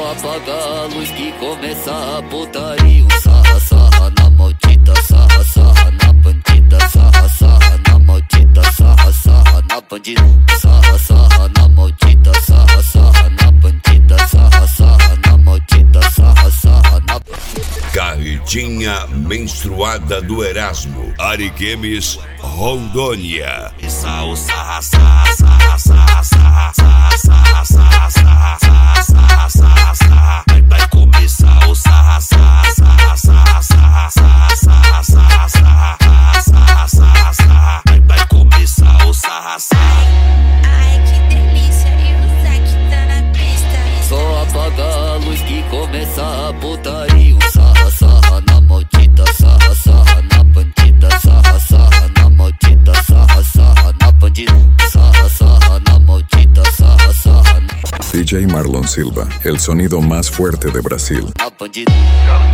Só apaga a luz que começa a putaria. Sarra, sarra na maldita, sarra, sarra na bandida. Sarra, sarra na maldita, sarra, sarra na bandida. Sarra, sarra na maldita, sarra, sarra na bandida. Sarra, sarra na maldita, sarra, sarra na bandida. Carretinha menstruada do Erasmo, Ariquemes, Rondônia. Sarra, sarra, sarra, sarra, sarra, sarra, sarra, sarra, sarra, sarra, sarra, sarra, sarra. Vai começar o sarra, sarra, sarra, sarra, sarra, sarra, sarra, sarra, sarra, sarra, sarra, sarra. Vai começar o sarra, sarra. Ai, que delícia, e o Zac tá na pista. Só apaga a luz que começa a putaria. Sarra, sarra na maldita, sarra, sarra na bandida. Sarra, sarra na maldita, sarra, sarra na bandida. Sarra, sarra na maldita, sarra, sarra na... DJ Marlon Silva, el sonido más fuerte de Brasil. Na bandida.